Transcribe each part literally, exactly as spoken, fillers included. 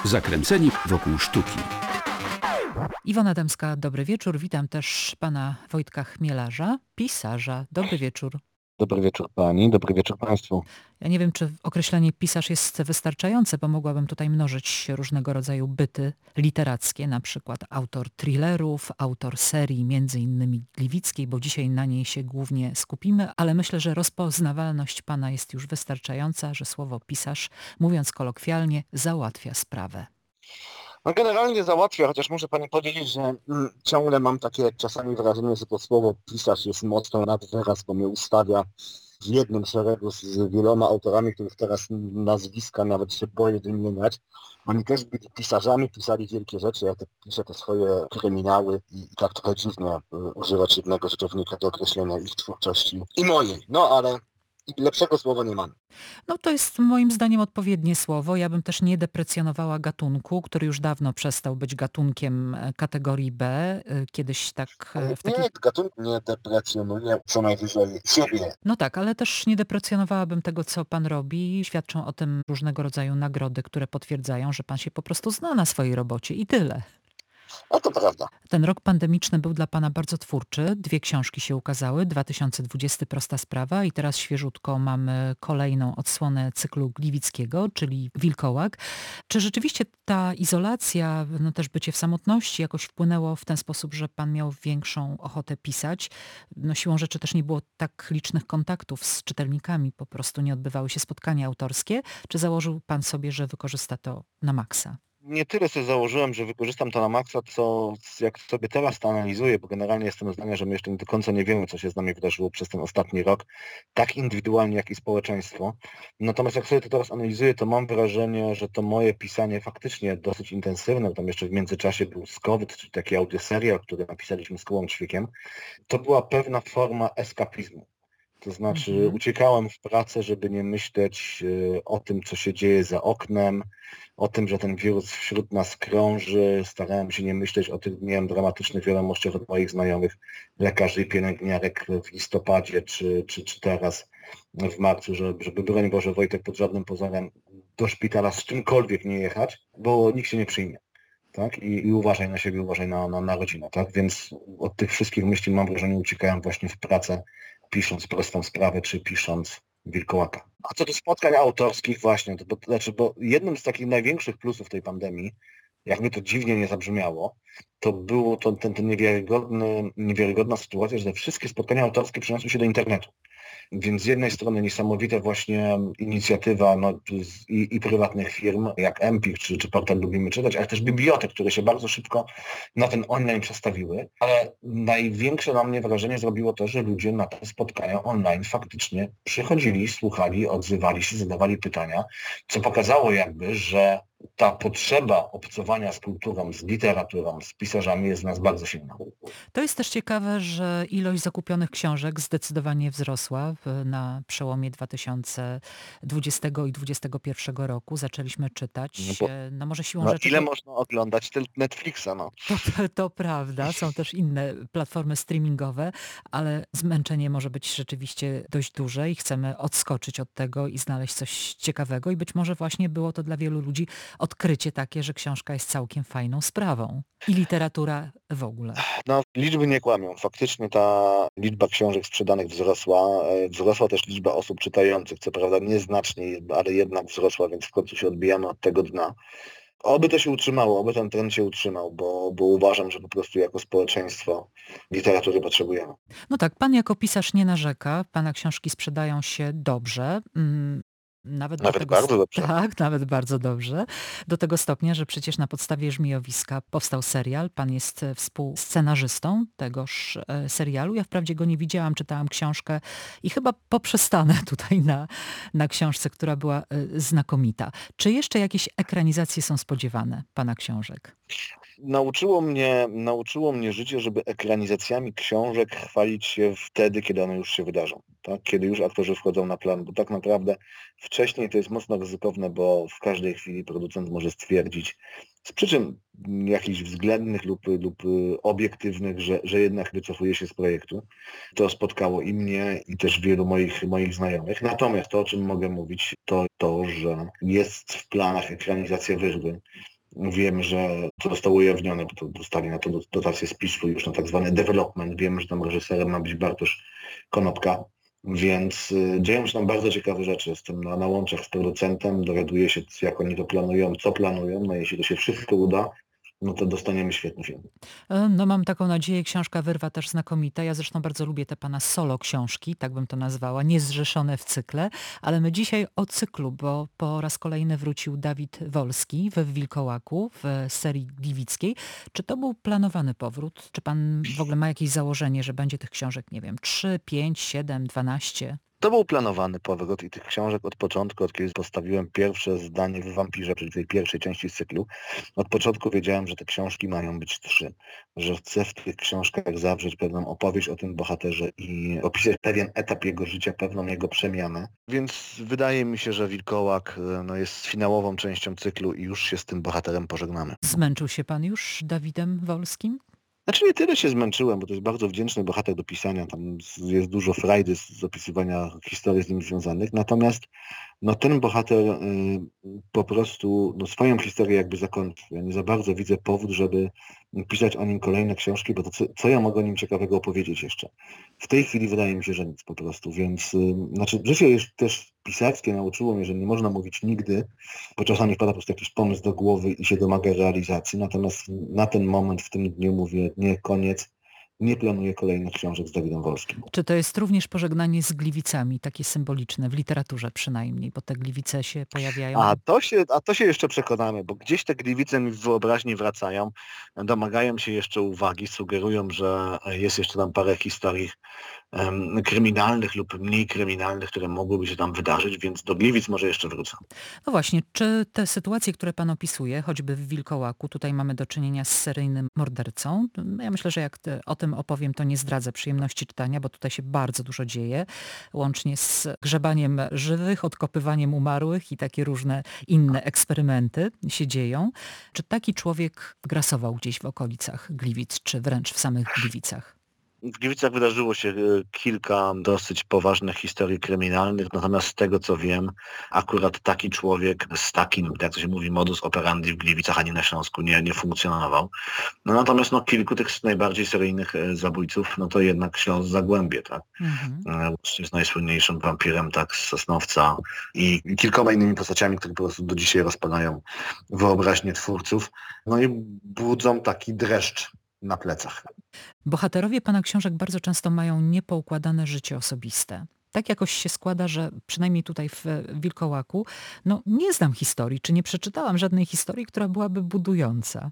Zakręceni wokół sztuki. Iwona Dębska, dobry wieczór. Witam też pana Wojtka Chmielarza, pisarza. Dobry wieczór. Dobry wieczór pani, dobry wieczór państwu. Ja nie wiem, czy określenie pisarz jest wystarczające, bo mogłabym tutaj mnożyć różnego rodzaju byty literackie, na przykład autor thrillerów, autor serii między innymi Gliwickiej, bo dzisiaj na niej się głównie skupimy, ale myślę, że rozpoznawalność pana jest już wystarczająca, że słowo pisarz, mówiąc kolokwialnie, załatwia sprawę. No generalnie załatwia, chociaż muszę pani powiedzieć, że mm, ciągle mam takie czasami wrażenie, że to słowo pisarz jest mocno nad wyraz, bo mnie ustawia w jednym szeregu z wieloma autorami, których teraz nazwiska nawet się boję wymieniać. Oni też byli pisarzami, pisali wielkie rzeczy, ja te piszę te swoje kryminały i tak trochę dziwnie y, używać jednego rzeczownika do określenia ich twórczości i mojej, no ale lepszego słowa nie mam. No to jest moim zdaniem odpowiednie słowo. Ja bym też nie deprecjonowała gatunku, który już dawno przestał być gatunkiem e, kategorii B. Y, Kiedyś tak e, w Nie, takich... gatunku nie deprecjonuję, co najwyżej siebie. No tak, ale też nie deprecjonowałabym tego, co pan robi. Świadczą o tym różnego rodzaju nagrody, które potwierdzają, że pan się po prostu zna na swojej robocie i tyle. No to prawda. Ten rok pandemiczny był dla pana bardzo twórczy. Dwie książki się ukazały. dwa tysiące dwudziesty Prosta sprawa i teraz świeżutko mamy kolejną odsłonę cyklu Gliwickiego, czyli Wilkołak. Czy rzeczywiście ta izolacja, no też bycie w samotności jakoś wpłynęło w ten sposób, że pan miał większą ochotę pisać? No siłą rzeczy też nie było tak licznych kontaktów z czytelnikami, po prostu nie odbywały się spotkania autorskie. Czy założył pan sobie, że wykorzysta to na maksa? Nie tyle sobie założyłem, że wykorzystam to na maksa, co jak sobie teraz to analizuję, bo generalnie jestem zdania, że my jeszcze nie do końca nie wiemy, co się z nami wydarzyło przez ten ostatni rok, tak indywidualnie, jak i społeczeństwo. Natomiast jak sobie to teraz analizuję, to mam wrażenie, że to moje pisanie faktycznie dosyć intensywne, bo tam jeszcze w międzyczasie był Skowyt, czyli taki audioserial, który napisaliśmy z Kubą Ćwikiem, to była pewna forma eskapizmu. To znaczy Mhm. uciekałem w pracę, żeby nie myśleć y, o tym, co się dzieje za oknem, o tym, że ten wirus wśród nas krąży. Starałem się nie myśleć o tych, miałem dramatycznych wiadomościach od moich znajomych lekarzy i pielęgniarek w listopadzie czy, czy, czy teraz w marcu, żeby, żeby broń Boże Wojtek pod żadnym pozorem do szpitala z czymkolwiek nie jechać, bo nikt się nie przyjmie. Tak? I, i uważaj na siebie, uważaj na, na, na rodzinę. Tak? Więc od tych wszystkich myśli mam wrażenie uciekałem właśnie w pracę, pisząc Prostą sprawę, czy pisząc Wilkołaka. A co do spotkań autorskich właśnie, to, bo, to znaczy, bo jednym z takich największych plusów tej pandemii, jakby to dziwnie nie zabrzmiało, to było to, ten, ten niewiarygodny, niewiarygodna sytuacja, że te wszystkie spotkania autorskie przeniosły się do internetu. Więc z jednej strony niesamowita właśnie inicjatywa no, z, i, i prywatnych firm, jak Empik czy, czy portal Lubimy Czytać, ale też bibliotek, które się bardzo szybko na ten online przestawiły. Ale największe na mnie wrażenie zrobiło to, że ludzie na te spotkania online faktycznie przychodzili, słuchali, odzywali się, zadawali pytania, co pokazało jakby, że ta potrzeba obcowania z kulturą, z literaturą, z pisarzami jest w nas bardzo silna. To jest też ciekawe, że ilość zakupionych książek zdecydowanie wzrosła w, na przełomie dwa tysiące dwudziestego i dwudziestego pierwszego roku. Zaczęliśmy czytać, No, bo, e, no może siłą no rzeczy ile to, można oglądać ten Netflixa, no. to, to prawda, są też inne platformy streamingowe, ale zmęczenie może być rzeczywiście dość duże i chcemy odskoczyć od tego i znaleźć coś ciekawego i być może właśnie było to dla wielu ludzi odkrycie takie, że książka jest całkiem fajną sprawą i literatura w ogóle. No, liczby nie kłamią. Faktycznie ta liczba książek sprzedanych wzrosła. E, Wzrosła też liczba osób czytających, co prawda nieznacznie, ale jednak wzrosła, więc w końcu się odbijamy od tego dna. Oby to się utrzymało, oby ten trend się utrzymał, bo, bo uważam, że po prostu jako społeczeństwo literatury potrzebujemy. No tak, pan jako pisarz nie narzeka, pana książki sprzedają się dobrze. Mm, Nawet do Nawet tego, s- bardzo dobrze. tak, nawet bardzo dobrze. Do tego stopnia, że przecież na podstawie Żmijowiska powstał serial. Pan jest e, współscenarzystą tegoż e, serialu. Ja wprawdzie go nie widziałam, czytałam książkę i chyba poprzestanę tutaj na, na książce, która była e, znakomita. Czy jeszcze jakieś ekranizacje są spodziewane pana książek? Nauczyło mnie, nauczyło mnie życie, żeby ekranizacjami książek chwalić się wtedy, kiedy one już się wydarzą, tak? Kiedy już aktorzy wchodzą na plan, bo tak naprawdę wcześniej to jest mocno ryzykowne, bo w każdej chwili producent może stwierdzić z przyczyn jakichś względnych lub, lub obiektywnych, że, że jednak wycofuje się z projektu. To spotkało i mnie, i też wielu moich, moich znajomych. Natomiast to, o czym mogę mówić, to to, że jest w planach ekranizacja Wyrwy. Wiem, że to zostało ujawnione, bo to dostali na to dotację z PiSu już na tak zwany development. Wiem, że tam reżyserem ma być Bartosz Konopka, więc y, dzieją się tam bardzo ciekawe rzeczy. Jestem na, na łączach z producentem, dowiaduję się, jak oni to planują, co planują. No jeśli to się wszystko uda, no to dostaniemy świetny film. E, No mam taką nadzieję, książka Wyrwa też znakomita. Ja zresztą bardzo lubię te pana solo książki, tak bym to nazwała, niezrzeszone w cykle, ale my dzisiaj o cyklu, bo po raz kolejny wrócił Dawid Wolski we Wilkołaku w serii gliwickiej. Czy to był planowany powrót? Czy pan w ogóle ma jakieś założenie, że będzie tych książek, nie wiem, trzy, pięć, siedem, dwanaście? To był planowany powrót i tych książek od początku, od kiedy postawiłem pierwsze zdanie w Wampirze, czyli tej pierwszej części cyklu, od początku wiedziałem, że te książki mają być trzy, że chcę w tych książkach zawrzeć pewną opowieść o tym bohaterze i opisać pewien etap jego życia, pewną jego przemianę. Więc wydaje mi się, że Wilkołak no, jest finałową częścią cyklu i już się z tym bohaterem pożegnamy. Zmęczył się pan już Dawidem Wolskim? Znaczy nie tyle się zmęczyłem, bo to jest bardzo wdzięczny bohater do pisania, tam jest dużo frajdy z z opisywania historii z nim związanych, natomiast no, ten bohater y, po prostu no, swoją historię jakby zakończył. Ja nie za bardzo widzę powód, żeby pisać o nim kolejne książki, bo to co, co ja mogę o nim ciekawego opowiedzieć jeszcze? W tej chwili wydaje mi się, że nic po prostu, więc y, znaczy życie jest też pisarskie nauczyło mnie, że nie można mówić nigdy, bo czasami wpada po prostu jakiś pomysł do głowy i się domaga realizacji, natomiast na ten moment, w tym dniu mówię, nie, koniec, nie planuję kolejnych książek z Dawidem Wolskim. Czy to jest również pożegnanie z Gliwicami, takie symboliczne, w literaturze przynajmniej, bo te Gliwice się pojawiają? A to się, a to się jeszcze przekonamy, bo gdzieś te Gliwice mi w wyobraźni wracają, domagają się jeszcze uwagi, sugerują, że jest jeszcze tam parę historii em, kryminalnych lub mniej kryminalnych, które mogłyby się tam wydarzyć, więc do Gliwic może jeszcze wrócę. No właśnie, czy te sytuacje, które pan opisuje, choćby w Wilkołaku, tutaj mamy do czynienia z seryjnym mordercą. No ja myślę, że jak te, o tym opowiem, to nie zdradzę przyjemności czytania, bo tutaj się bardzo dużo dzieje, łącznie z grzebaniem żywych, odkopywaniem umarłych i takie różne inne eksperymenty się dzieją. Czy taki człowiek grasował gdzieś w okolicach Gliwic, czy wręcz w samych Gliwicach? W Gliwicach wydarzyło się e, kilka dosyć poważnych historii kryminalnych, natomiast z tego co wiem, akurat taki człowiek z takim, jak to się mówi, modus operandi w Gliwicach ani na Śląsku nie, nie funkcjonował. No natomiast no, kilku tych najbardziej seryjnych e, zabójców, no to jednak Śląsk Zagłębie, tak? Mhm. E, Łącznie z najsłynniejszym wampirem, tak, z Sosnowca i i kilkoma innymi postaciami, które po prostu do dzisiaj rozpalają wyobraźnię twórców, no i budzą taki dreszcz na plecach. Bohaterowie pana książek bardzo często mają niepoukładane życie osobiste. Tak jakoś się składa, że przynajmniej tutaj w Wilkołaku, no nie znam historii, czy nie przeczytałam żadnej historii, która byłaby budująca.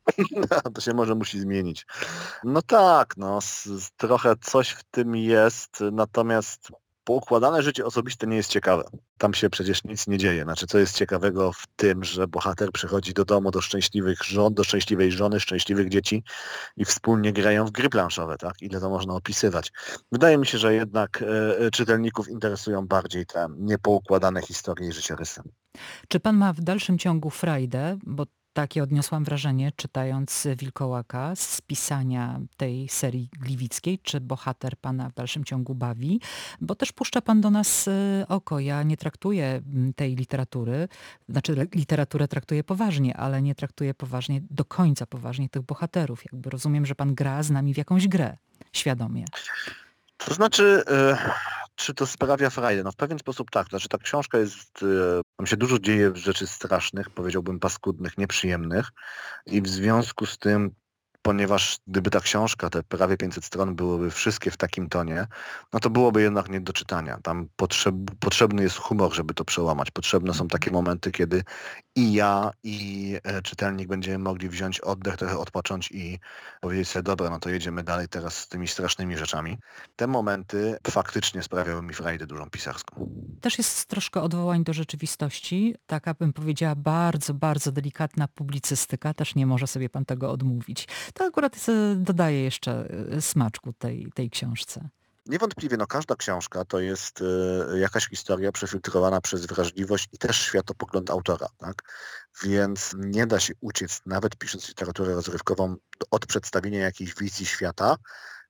To się może musi zmienić. No tak, no s- s- trochę coś w tym jest, natomiast poukładane życie osobiste nie jest ciekawe. Tam się przecież nic nie dzieje. Znaczy, co jest ciekawego w tym, że bohater przychodzi do domu, do szczęśliwych żon, do szczęśliwej żony, szczęśliwych dzieci i wspólnie grają w gry planszowe, tak? Ile to można opisywać. Wydaje mi się, że jednak e, e, czytelników interesują bardziej te niepoukładane historie i życiorysy. Czy pan ma w dalszym ciągu frajdę, bo takie odniosłam wrażenie, czytając Wilkołaka, z pisania tej serii gliwickiej, czy bohater pana w dalszym ciągu bawi, bo też puszcza pan do nas y, oko. Ja nie traktuję mm, tej literatury, znaczy le- literaturę traktuję poważnie, ale nie traktuję poważnie, do końca poważnie tych bohaterów. Jakby rozumiem, że pan gra z nami w jakąś grę, świadomie. To znaczy, e, czy to sprawia frajdę? No w pewien sposób tak. To znaczy ta książka jest, e, tam się dużo dzieje rzeczy strasznych, powiedziałbym paskudnych, nieprzyjemnych i w związku z tym, ponieważ gdyby ta książka, te prawie pięćset stron byłyby wszystkie w takim tonie, no to byłoby jednak nie do czytania. Tam potrzeb, potrzebny jest humor, żeby to przełamać. Potrzebne są takie momenty, kiedy i ja, i e, czytelnik będziemy mogli wziąć oddech, trochę odpocząć i powiedzieć sobie, dobra, no to jedziemy dalej teraz z tymi strasznymi rzeczami. Te momenty faktycznie sprawiały mi frajdę dużą pisarską. Też jest troszkę odwołań do rzeczywistości, taka bym powiedziała bardzo, bardzo delikatna publicystyka, też nie może sobie pan tego odmówić. To akurat e, dodaje jeszcze e, smaczku tej, tej książce. Niewątpliwie, no każda książka to jest e, jakaś historia przefiltrowana przez wrażliwość i też światopogląd autora, tak? Więc nie da się uciec, nawet pisząc literaturę rozrywkową, od przedstawienia jakiejś wizji świata,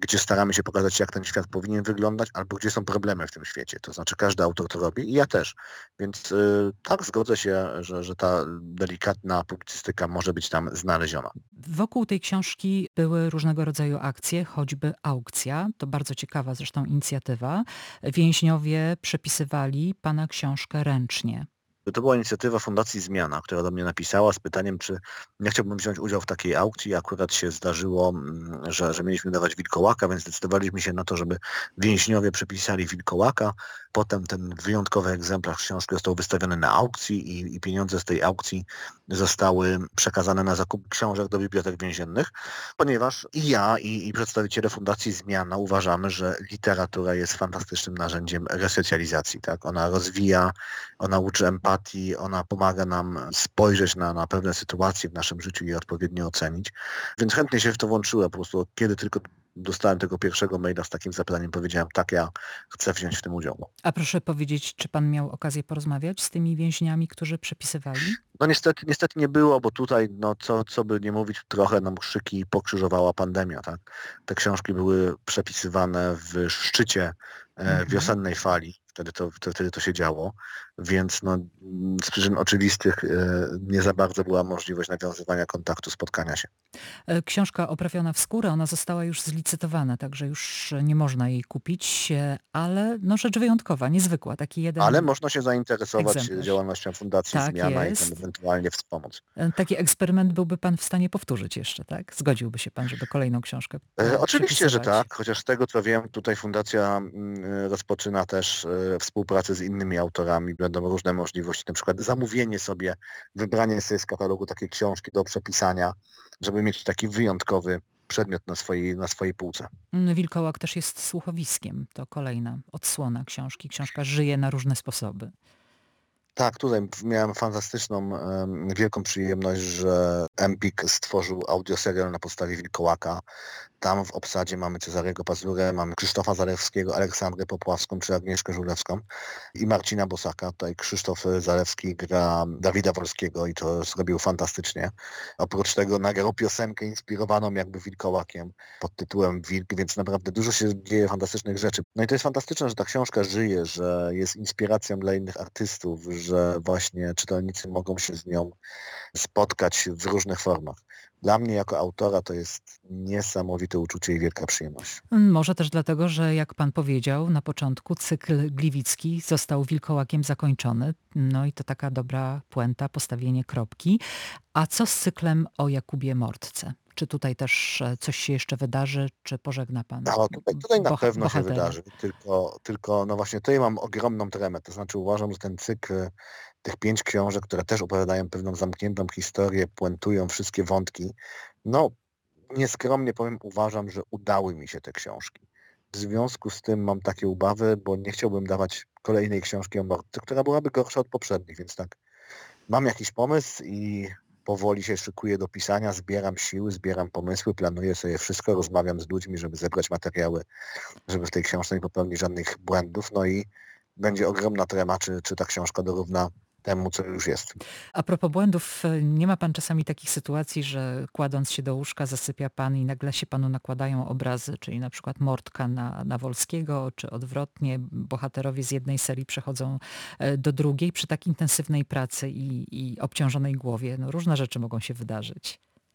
gdzie staramy się pokazać, jak ten świat powinien wyglądać, albo gdzie są problemy w tym świecie. To znaczy każdy autor to robi i ja też. Więc y, tak, zgodzę się, że, że ta delikatna publicystyka może być tam znaleziona. Wokół tej książki były różnego rodzaju akcje, choćby aukcja. To bardzo ciekawa zresztą inicjatywa. Więźniowie przepisywali pana książkę ręcznie. To była inicjatywa Fundacji Zmiana, która do mnie napisała z pytaniem, czy nie chciałbym wziąć udziału w takiej aukcji. Akurat się zdarzyło, mm, że, że mieliśmy dawać wilkołaka, więc zdecydowaliśmy się na to, żeby więźniowie przepisali wilkołaka. Potem ten wyjątkowy egzemplarz książki został wystawiony na aukcji i, i pieniądze z tej aukcji zostały przekazane na zakup książek do bibliotek więziennych, ponieważ i ja, i, i przedstawiciele Fundacji Zmiana uważamy, że literatura jest fantastycznym narzędziem resocjalizacji. Tak? Ona rozwija, ona uczy empatii, ona pomaga nam spojrzeć na, na pewne sytuacje w naszym życiu i je odpowiednio ocenić. Więc chętnie się w to włączyłem. Po prostu kiedy tylko dostałem tego pierwszego maila z takim zapytaniem, powiedziałem, tak, ja chcę wziąć w tym udział. A proszę powiedzieć, czy pan miał okazję porozmawiać z tymi więźniami, którzy przepisywali? No niestety, niestety nie było, bo tutaj, no co, co by nie mówić, trochę nam szyki pokrzyżowała pandemia, tak? Te książki były przepisywane w szczycie e, wiosennej fali, wtedy to, wtedy to się działo, więc no, z przyczyn oczywistych e, nie za bardzo była możliwość nawiązywania kontaktu, spotkania się. E, Książka oprawiona w skórę, ona została już zlicytowana, także już nie można jej kupić, e, ale no rzecz wyjątkowa, niezwykła, taki jeden Ale można się zainteresować egzemplarz. działalnością Fundacji Tak Zmiana i tam jest. ewentualnie wspomóc. E, Taki eksperyment byłby pan w stanie powtórzyć jeszcze, tak? Zgodziłby się pan, żeby kolejną książkę E, e, Oczywiście, że przepisywać? tak, chociaż z tego co wiem, tutaj fundacja mm, rozpoczyna też e, współpracę z innymi autorami. Będą różne możliwości, na przykład zamówienie sobie, wybranie sobie z katalogu takiej książki do przepisania, żeby mieć taki wyjątkowy przedmiot na swojej, na swojej półce. Mm, Wilkołak też jest słuchowiskiem, to kolejna odsłona książki. Książka żyje na różne sposoby. Tak, tutaj miałem fantastyczną, em, wielką przyjemność, że Empik stworzył audioserial na podstawie Wilkołaka. Tam w obsadzie mamy Cezarego Pazurę, mamy Krzysztofa Zalewskiego, Aleksandrę Popławską czy Agnieszkę Żulewską i Marcina Bosaka. Tutaj Krzysztof Zalewski gra Dawida Wolskiego i to zrobił fantastycznie. Oprócz tego nagrał piosenkę inspirowaną jakby Wilkołakiem pod tytułem Wilk, więc naprawdę dużo się dzieje fantastycznych rzeczy. No i to jest fantastyczne, że ta książka żyje, że jest inspiracją dla innych artystów, że właśnie czytelnicy mogą się z nią spotkać w różnych formach. Dla mnie jako autora to jest niesamowite uczucie i wielka przyjemność. Mm, Może też dlatego, że jak pan powiedział na początku, cykl Gliwicki został Wilkołakiem zakończony. No i to taka dobra puenta, postawienie kropki. A co z cyklem o Jakubie Mordce? Czy tutaj też e, coś się jeszcze wydarzy, czy pożegna pan No, tutaj, tutaj na boha- pewno się bohatera? wydarzy, tylko, tylko no właśnie tutaj mam ogromną tremę, to znaczy uważam, że ten cykl tych pięć książek, które też opowiadają pewną zamkniętą historię, puentują wszystkie wątki, no nieskromnie powiem, uważam, że udały mi się te książki. W związku z tym mam takie obawy, bo nie chciałbym dawać kolejnej książki o Mordce, która byłaby gorsza od poprzednich, więc tak, mam jakiś pomysł i powoli się szykuję do pisania, zbieram siły, zbieram pomysły, planuję sobie wszystko, rozmawiam z ludźmi, żeby zebrać materiały, żeby w tej książce nie popełnić żadnych błędów, no i będzie ogromna trema, czy, czy ta książka dorówna temu, co już jest. A propos błędów, e, nie ma pan czasami takich sytuacji, że kładąc się do łóżka zasypia pan i nagle się panu nakładają obrazy, czyli na przykład Mordka na, na Wolskiego, czy odwrotnie, bohaterowie z jednej serii przechodzą e, do drugiej przy tak intensywnej pracy i, i obciążonej głowie. No, różne rzeczy mogą się wydarzyć.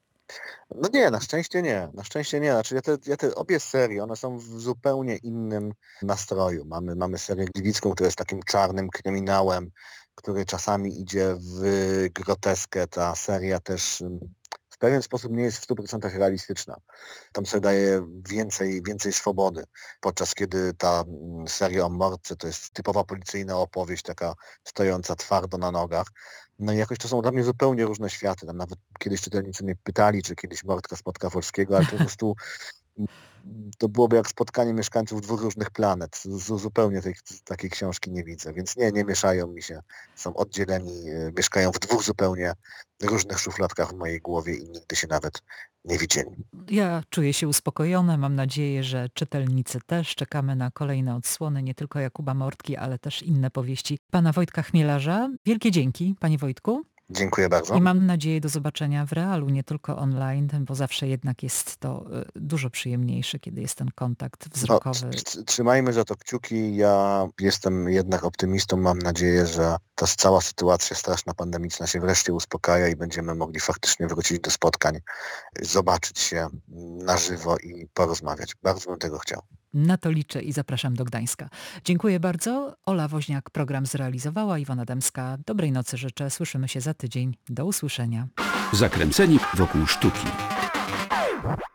No nie, na szczęście nie, na szczęście nie. Znaczy ja te, ja te obie serie, one są w zupełnie innym nastroju. Mamy, mamy serię Gliwicką, która jest takim czarnym kryminałem, który czasami idzie w groteskę. Ta seria też ym, w pewien sposób nie jest w stu procentach realistyczna. Tam sobie daje więcej, więcej swobody, podczas kiedy ta mm, seria o Mordce to jest typowa policyjna opowieść, taka stojąca twardo na nogach. No i jakoś to są dla mnie zupełnie różne światy. Tam nawet kiedyś czytelnicy mnie pytali, czy kiedyś Mordka spotka Wolskiego, ale to po prostu mm, to byłoby jak spotkanie mieszkańców dwóch różnych planet. Z, zupełnie tej, takiej książki nie widzę, więc nie, nie mieszają mi się. Są oddzieleni, e, mieszkają w dwóch zupełnie różnych szufladkach w mojej głowie i nigdy się nawet nie widzieli. Ja czuję się uspokojona, mam nadzieję, że czytelnicy też. Czekamy na kolejne odsłony, nie tylko Jakuba Mordki, ale też inne powieści pana Wojtka Chmielarza. Wielkie dzięki, panie Wojtku. Dziękuję bardzo. I mam nadzieję do zobaczenia w realu, nie tylko online, bo zawsze jednak jest to y, dużo przyjemniejsze, kiedy jest ten kontakt No, wzrokowy. tr- trzymajmy za to kciuki. Ja jestem jednak optymistą. Mam nadzieję, że ta cała sytuacja straszna pandemiczna się wreszcie uspokaja i będziemy mogli faktycznie wrócić do spotkań, zobaczyć się na żywo i porozmawiać. Bardzo bym tego chciał. Na to liczę i zapraszam do Gdańska. Dziękuję bardzo. Ola Woźniak program zrealizowała, Iwona Dębska. Dobrej nocy życzę. Słyszymy się za tydzień. Do usłyszenia. Zakręceni wokół sztuki.